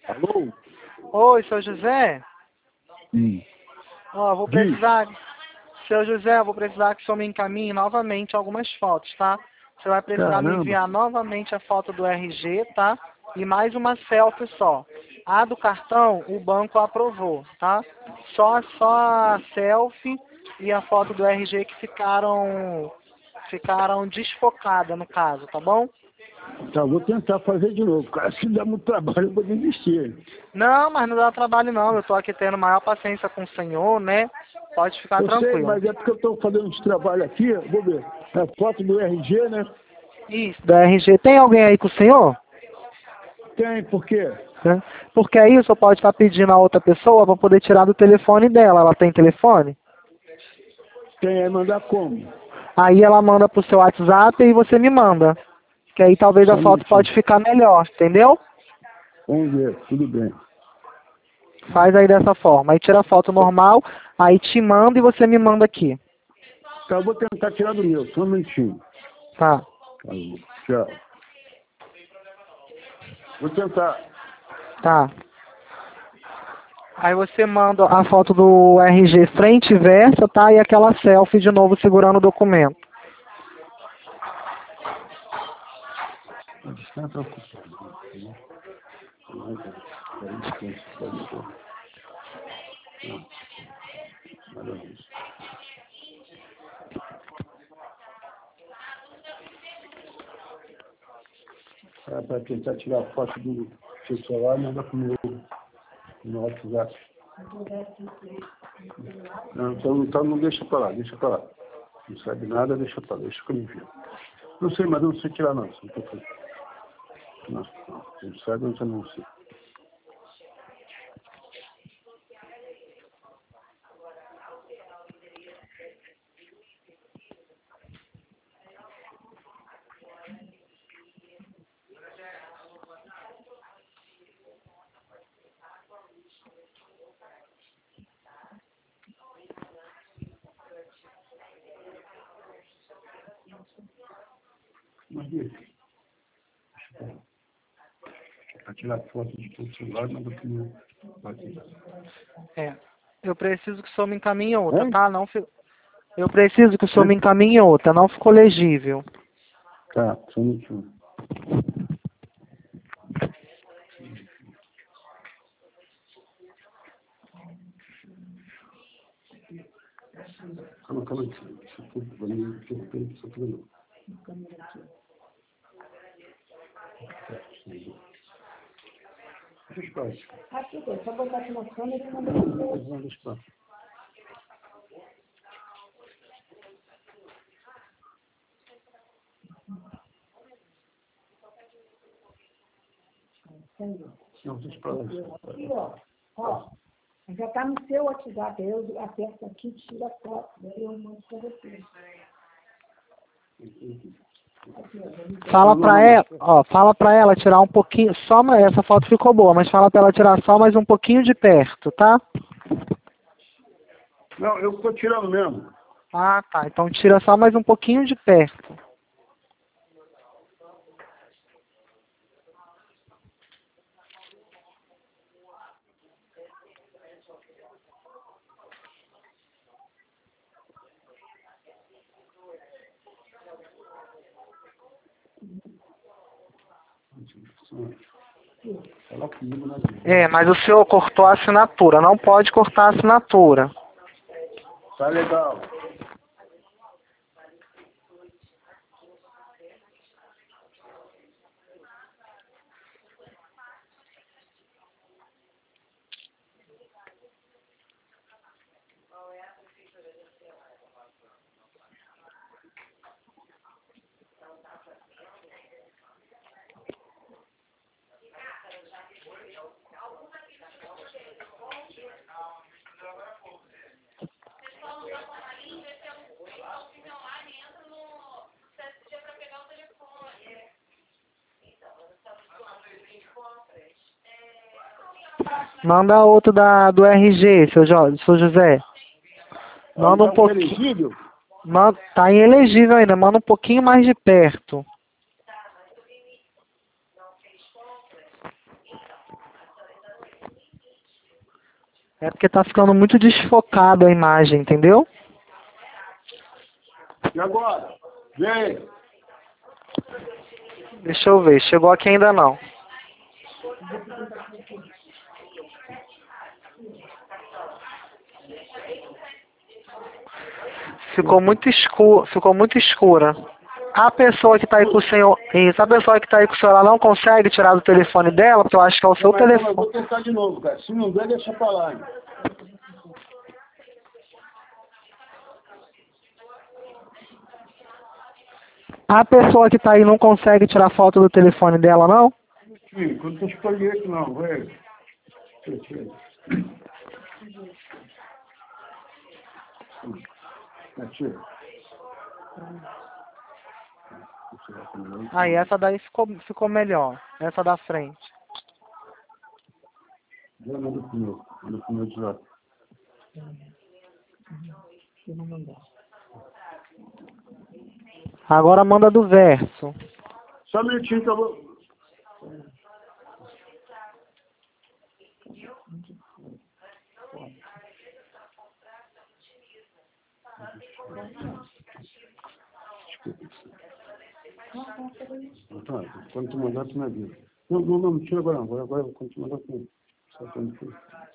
Alô? Oi, seu José? Hum. Ó, vou precisar... Seu José, eu vou precisar que o senhor me encaminhe novamente algumas fotos, tá? Você vai precisar me Caramba. enviar novamente a foto do RG, tá? E mais uma selfie só. A do cartão, o banco aprovou, tá? Só a selfie e a foto do RG que ficaram desfocadas, no caso, tá bom? Tá, vou tentar fazer de novo. Cara, se dá muito trabalho, eu vou desistir. Não, mas não dá trabalho não. Eu tô aqui tendo maior paciência com o senhor, né? Pode ficar Eu sei, tranquilo. mas é porque eu estou fazendo esse trabalho aqui, vou ver. É foto do RG, né? Isso, da RG. Tem alguém aí com o senhor? Tem, por quê? Né? Porque aí o senhor pode estar pedindo a outra pessoa para poder tirar do telefone dela. Ela tem telefone? Tem, aí mandar como? Aí ela manda pro seu WhatsApp e você me manda. Que aí talvez Só a um foto minutinho. pode ficar melhor, entendeu? Vamos ver, tudo bem. Faz aí dessa forma. Aí tira a foto normal, aí te manda e você me manda aqui. Tá, eu vou tentar tirar do meu, só um minutinho. Tá. Tá, tchau. Vou tentar. Tá. Aí você manda a foto do RG frente e versa, tá? E aquela selfie de novo segurando o documento. Para tentar tirar a foto do seu celular, manda pro meu no WhatsApp. Não, então não deixa para lá, deixa para lá. Não sabe nada, deixa para lá, deixa que eu envio. Não sei, mas eu não sei tirar não. Não sabe, eu já não sei. Mas para tirar foto de todo celular, manda pro meu WhatsApp. É. Eu preciso que o senhor me encaminhe outra, Hein? tá? Não fi... Eu preciso que o senhor me encaminhe outra, não ficou legível. Tá, só um minutinho. Calma aí. Deixa eu ver. Deixa eu ver. Aqui, só botar aqui na câmera e mandar. Deixa eu ver. Não, deixa pra lá. Aqui, ó. Já está no seu WhatsApp. Eu aperto aqui e tiro a foto. Daí eu mando para você. Fala pra ela tirar um pouquinho, essa foto ficou boa, mas fala pra ela tirar só mais um pouquinho de perto, tá? Não, eu estou tirando mesmo. Ah, tá. Então tira só mais um pouquinho de perto. Fala comigo, né? É, mas o senhor cortou a assinatura, não pode cortar a assinatura. Tá legal. Manda outro do RG, seu José. Manda um pouquinho. Tá inelegível ainda, manda um pouquinho mais de perto. É porque tá ficando muito desfocado a imagem, entendeu? E agora? Vem! Deixa eu ver, chegou aqui ainda não. Ficou muito escura. A pessoa que tá aí com o senhor, isso, a pessoa que tá aí com o senhor, ela não consegue tirar do telefone dela, porque eu acho que é o seu Mas, eu telefone. vou tentar de novo, cara. Se não der, deixa pra lá. Hein? A pessoa que tá aí não consegue tirar foto do telefone dela, não? Sim, quando tu escolher aqui, não, vai. Tira. Aí, essa daí ficou melhor. Essa da frente. Já manda pro meu de lá. Agora manda do verso. Só um minutinho que eu vou... Tá, quando tu mandar, tu me avisa. Não, tira agora não. Agora quando tu mandar, tu... Só quando tu...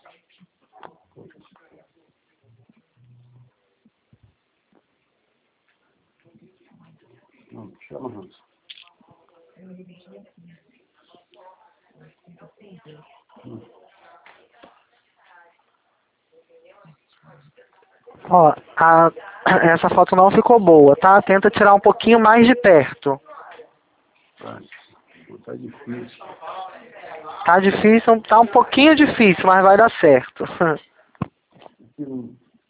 Não, chama Hans. Ó, essa foto não ficou boa, tá? Tenta tirar um pouquinho mais de perto. Tá difícil. Tá difícil, tá um pouquinho difícil, mas vai dar certo. Aqui não...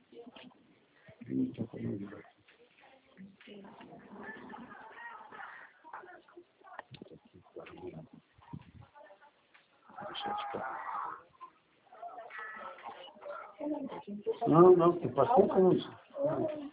Não, tem paciência não.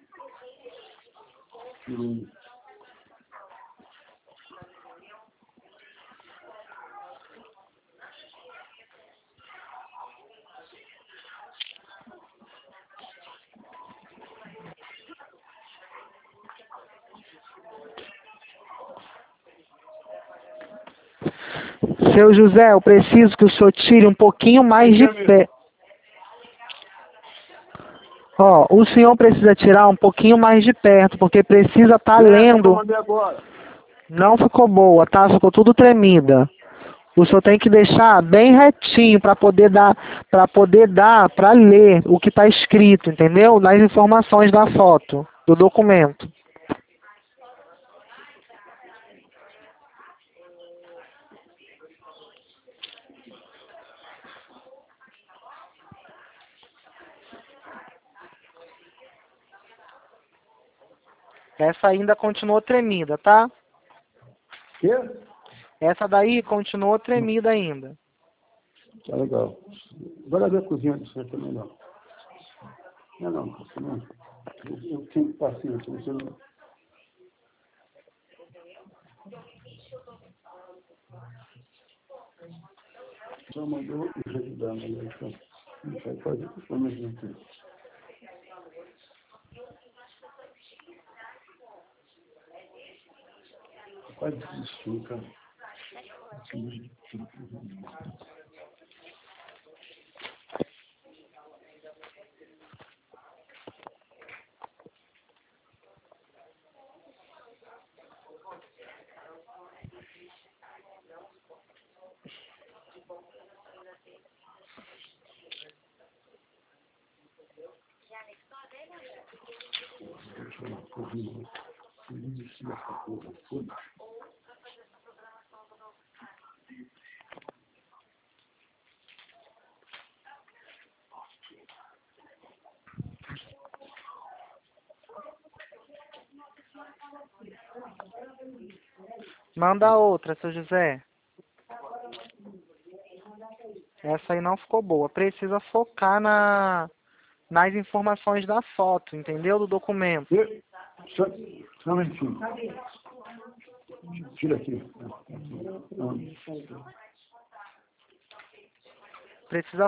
Seu José, eu preciso que o senhor tire um pouquinho mais de pé. Ó, o senhor precisa tirar um pouquinho mais de perto, porque precisa estar lendo. Não ficou boa, tá? Ficou tudo tremida. O senhor tem que deixar bem retinho para poder dar para ler o que está escrito, entendeu? Nas informações da foto, do documento. Essa ainda continuou tremida, tá? Quê? Essa daí continuou tremida ainda. Tá legal. Bora ver a cozinha disso aqui também não. Não, não. Eu tenho paciência, você não... Já mandou o jeito da mulher, então. Não vai fazer isso mesmo aqui. Quase desistiu, cara. Manda outra, seu José. Essa aí não ficou boa. Precisa focar nas informações da foto, entendeu? Do documento. Só um minutinho. Tira aqui. Precisa